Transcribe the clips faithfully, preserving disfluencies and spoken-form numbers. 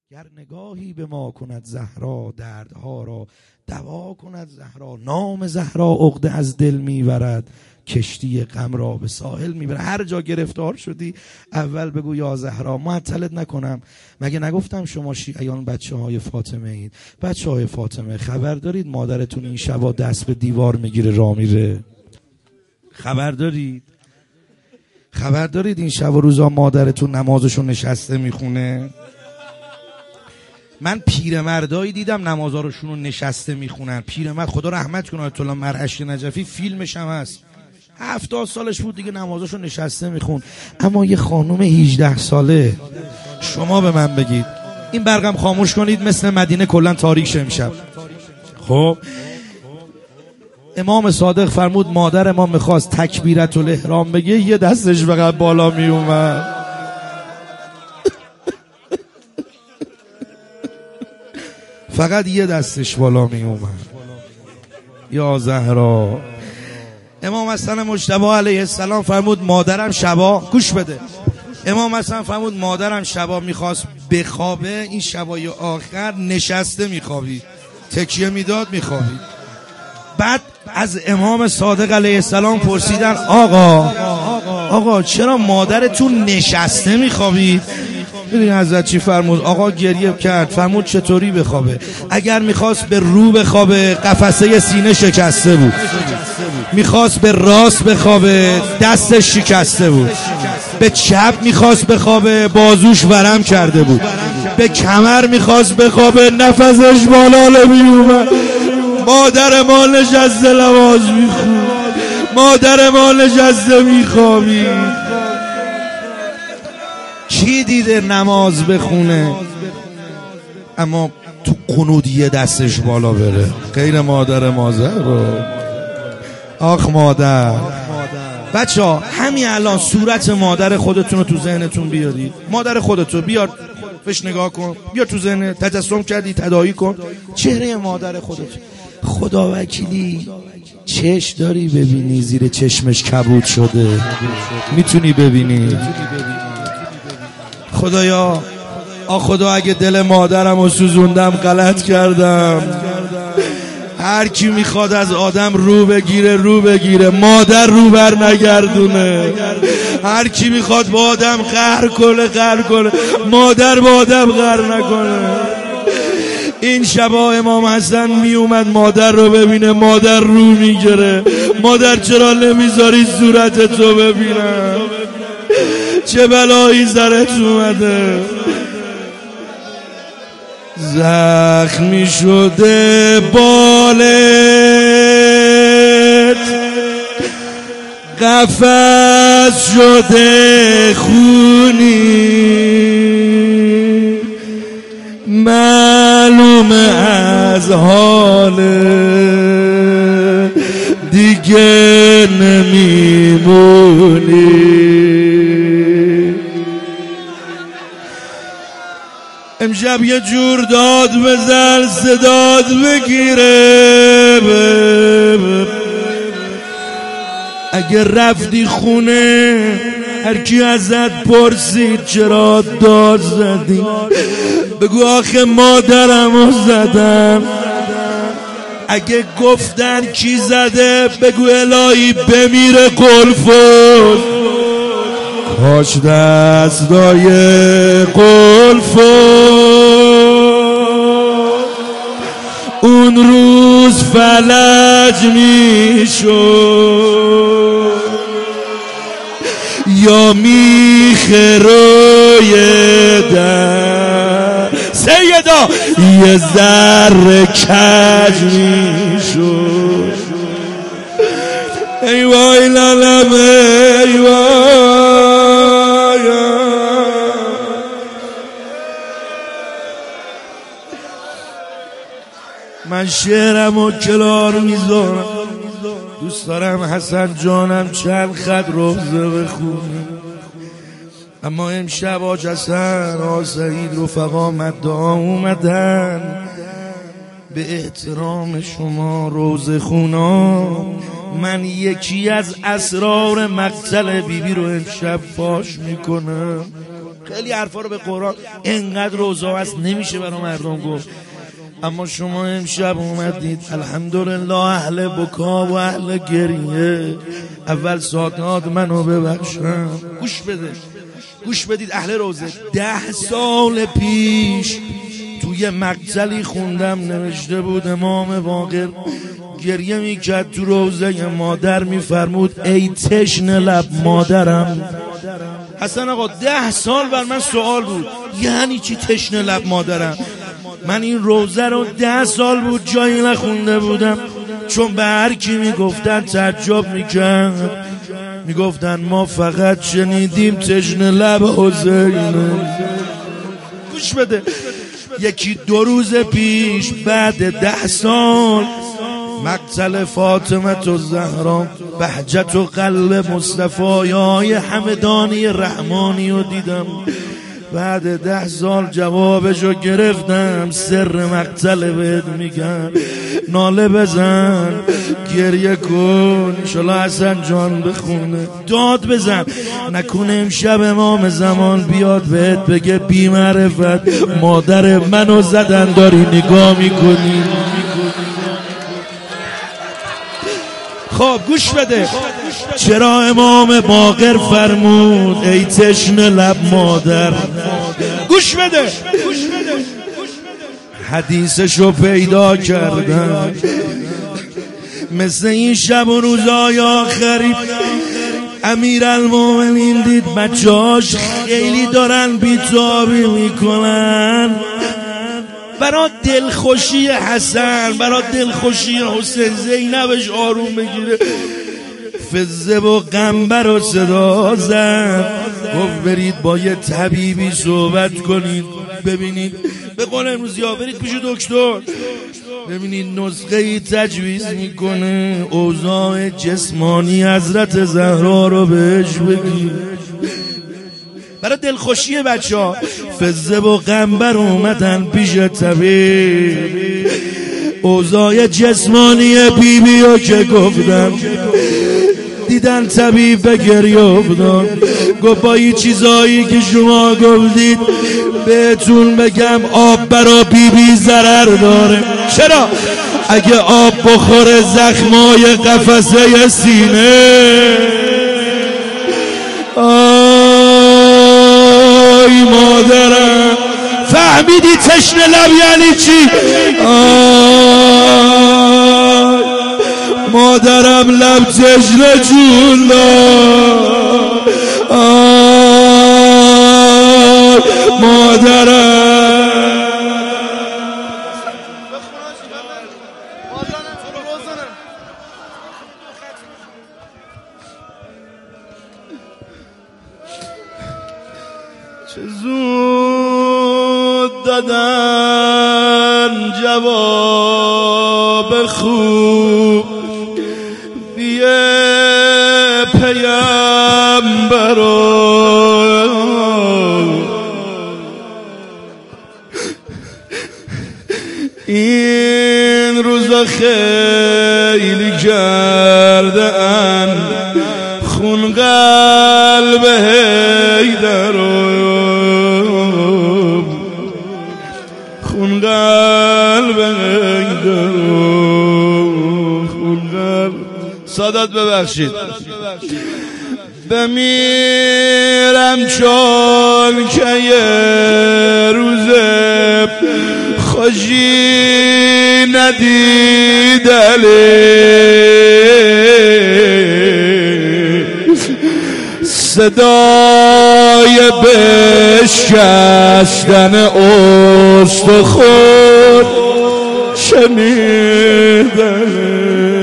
گر نگاهی به ما کند زهرا، دردها را دوا کند زهرا. نام زهرا عقده از دل میبرد، کشتی غم را به ساحل میبرد. هر جا گرفتار شدی اول بگو یا زهرا. معطلت نکنم، مگه نگفتم شما شیعیان بچه های فاطمه اید؟ بچه های فاطمه، خبر دارید مادرتون این شبا دست به دیوار میگیره را میره؟ خبر دارید؟ خبر دارید این شب و روزا مادرتون نمازشو نشسته میخونه؟ من پیرمردایی دیدم نمازارشون رو نشسته میخونن. پیرمرد خدا رحمت کنه آیت الله مرعشی نجفی، فیلمش هم هست، هفتاد سالش بود دیگه نمازاشو نشسته میخون. اما یه خانوم هجده ساله، شما به من بگید، این برقم خاموش کنید مثل مدینه کلن تاریک شه امشب. خب امام صادق فرمود مادر ما میخواست تکبیرت الاحرام بگه، یه دستش فقط بالا میومد. فقط یه دستش بالا می اومد. یا زهرا. امام حسن مجتبی علیه السلام فرمود مادرم شبا، گوش بده، امام حسن فرمود مادرم شبا میخواست بخوابه، این شبای آخر نشسته میخوابید، تکیه میداد میخوابید. بعد از امام صادق علیه السلام پرسیدن آقا آقا چرا مادرتون نشسته میخوابید؟ ببین حضرت چی فرمود؟ آقا گریه کرد، فرمود چطوری بخوابه؟ اگر میخواست به رو بخوابه قفسه سینه شکسته بود، میخواست به راست بخوابه دستش شکسته بود، به چپ میخواست بخوابه بازوش ورم کرده بود، به کمر میخواست بخوابه نفسش بالا نمیومد. مادر ما نشسته نماز میخوند، مادر ما نشسته میخوابید. کی دیده نماز بخونه اما تو قنودیه دستش بالا بره؟ غیر مادر مادر رو. آخ مادر. بچه ها همین الان صورت مادر خودتون رو تو ذهنتون بیارید. مادر خودتو بیار بهش نگاه کن، بیار تو ذهنت، تجسم کردی تداعی کن چهره مادر خودت. خدا وکیلی چشم داری ببینی زیر چشمش کبود شده؟ میتونی ببینی؟ خدایا، آ خدا اگه دل مادرم رو سوزوندم غلط کردم. هر کی میخواد از آدم رو بگیره رو بگیره، مادر رو بر نگردونه. هر کی میخواد با آدم قهر کنه قهر کنه، مادر با آدم قهر نکنه. این شبا امام حسن میومد مادر رو ببینه، مادر رو میگره. مادر چرا نمیذاری صورتتو ببینم؟ چه بلایی سرت اومده؟ زخمی شده بالت، قفس شده خونی، معلوم از حال دیگه نمیمونی. امشب یه جور داد بزن صداد بگیره. اگه رفتی خونه هر کی ازت پرسید چرا داد زدی، بگو آخه مادرمو زدم. اگه گفتن کی زده بگو الهی بمیره قلفون، کاش دستای قلفون اون روز فلج میشد، یا میخه روی در سیدا یه ذره کج میشد. ای وای لالم ای وای. من شعرم و کلار میذارم، دوست دارم حسن جانم چند خط روزه بخونه. اما امشب آج حسن آ سعید رفقا مدعا اومدن به احترام شما روزه خونا. من یکی از اسرار مقتل بیبی رو امشب فاش میکنم. خیلی حرفا رو به قرآن انقدر روزا هست نمیشه برای مردم گفت. اما شما امشب اومدید الحمدلله اهل بکا و اهل گریه. اول ساعات منو ببخشم. گوش بده، گوش بدید اهل روزه. ده سال پیش توی مقتلی خوندم نوشته بود امام باقر گریه میکرد تو روزه مادر میفرمود ای تشنه لب مادرم. حسن آقا ده سال بر من سوال بود یعنی چی تشنه لب مادرم؟ من این روزه رو ده سال بود جایی نخونده بودم، چون به هر کی میگفتن تعجب میکرد، میگفتن ما فقط شنیدیم تشنه لب حسینه. گوش بده، یکی دو روز پیش بعد ده سال مقتل فاطمه الزهرا بهجت و قلب مصطفی های همدانی رحمانی رو دیدم. بعد ده سال جوابشو گرفتم. سر مقتل بهت میگن، ناله بزن، گریه کن، انشالله حسن جان بخونه، داد بزن، نکنه امشب امام زمان بیاد بهت بگه بی معرفت مادر منو زدن داری نگاه میکنی. خب گوش بده، چرا امام باقر فرمود ای تشنه لب مادر؟ گوش بده، حدیثشو پیدا کردم. مثل این شب و روزای آخری امیرالمومنین دید بچه‌هاش خیلی دارن بیتابی میکنن. برای دلخوشی حسن، برای دلخوشی حسین، زینبش آروم بگیره، فزه و قنبر و صدا زد، گفت برید با یه طبیبی صحبت کنید، ببینید به قول امروزی ها برید پیش دکتر، ببینید نسخه ای تجویز میکنه اوضاع جسمانی حضرت زهرا رو بهش بگید. برای دلخوشی بچه ها فزه و قنبر اومدن پیش طبیب، اوضاع جسمانی بی بی رو که گفتن، دیدن طبیب به گریه افتاد، گفت با این چیزایی که شما گفتید بهتون بگم آب برا بی بی ضرر داره. چرا؟ اگه آب بخوره زخمای قفسه سینه، آی مادرم، فهمیدی تشنه لب یعنی چی؟ آی مادرم لب تشنه جون دار، آی مادرم. چه زود دادن جواب خوب بیه پیامبران، این روزا خیلی کرده ان خون قلب حیدرم، خون قلب حیدرم، خون قلب. سادات ببخشید، بمیرم چون که یه روزه خوشی ندیدلی، صدای بشکستن استخوان شنیدلی.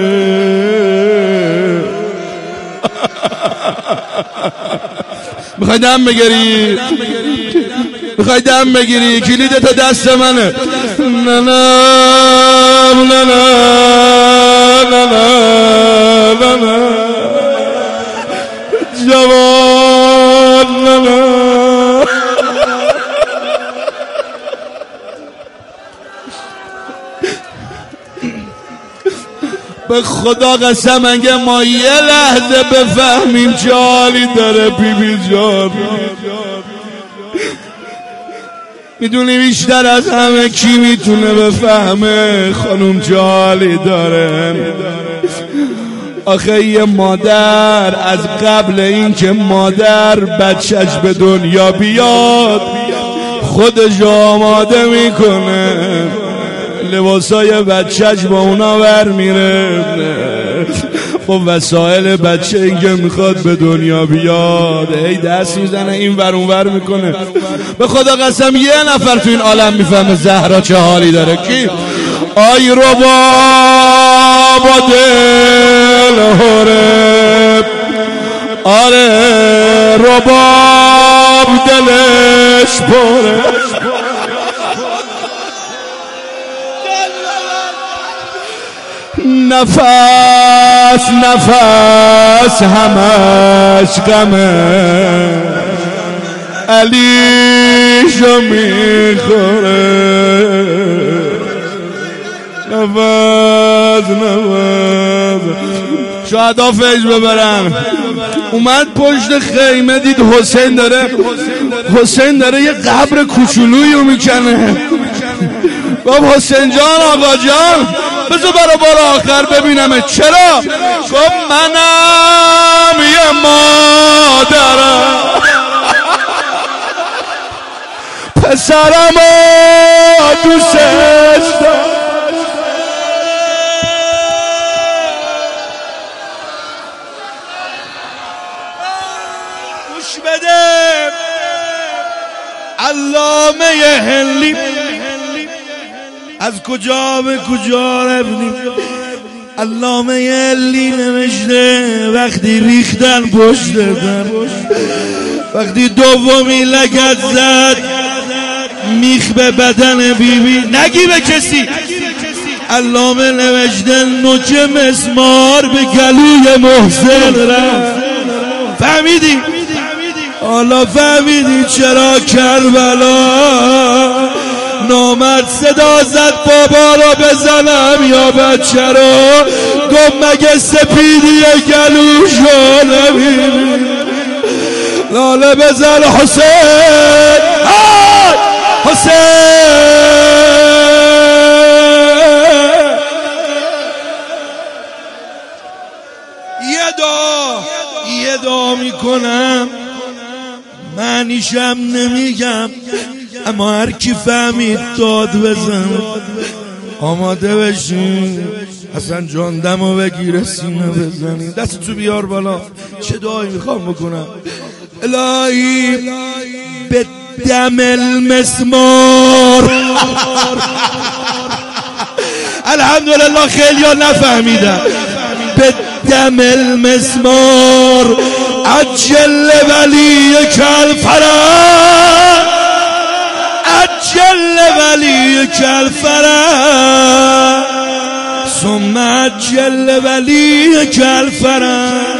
میخوای دم بگیری؟ میخوای دم بگیری؟ کلیدت دست منه. نه نه نه نه نه نه نه جوان نه نه. به خدا قسم اگه ما یه لحظه بفهمیم چه حالی داره بی بی جان، میدونی بیشتر از همه کی میتونه بفهمه خانم جالی داره؟ آخه یه مادر از قبل اینکه مادر بچهش به دنیا بیاد خودش آماده میکنه، لباسای بچهش با اونا ور میره، با وسایل بچه این که میخواد به دنیا بیاد ای دست میزنه این ور اون ور میکنه. به خدا قسم یه نفر تو این عالم میفهمه زهرا چه حالی داره. کی؟ آی رباب با دل هره، آره رباب دلش پره، نفس نفس همش غمه، علیشو میخوره، نفس نفس. شهدا فیض ببرن. اومد پشت خیمه دید حسین داره حسین داره یه قبر کوچولویی رو میکنه. گفت حسین جان آقا جان بذار برا بار آخر ببینمه. چرا؟ گفت منم یه مادرم پسرم و دوستش دارم. گوش بده علامه هلی از کجا به کجا رفتیم. علامه هلی نوشته وقتی ریختن پشت دادن، وقتی دومی لگد زد میخ به بدن بیبی بی. نگی به کسی. علامه نوشته نوچ مسمار به گلوی محسن رفت. فهمیدی؟ حالا فهمیدی چرا کربلا نامرد صدا زد بابا را بزنم یا بچه را؟ گفت مگه سپیدی گلوشو نبینی؟ لاله بزن حسین، حسین. یه دعا یه دعا میکنم معنیشم نمیگم، اما هر کی فهمید داد بزن. آماده بشین حسن جان دمو بگیره سینه بزنی. دست تو بیار بالا. چه دعایی میخوام بکنم؟ الهی به دم المسمار. الحمدلله خیلی ها نفهمیدن. به دم المسمار عجل ولی کل فرح، عجل ولی کل فرح، ثم عجل ولی کل فرح.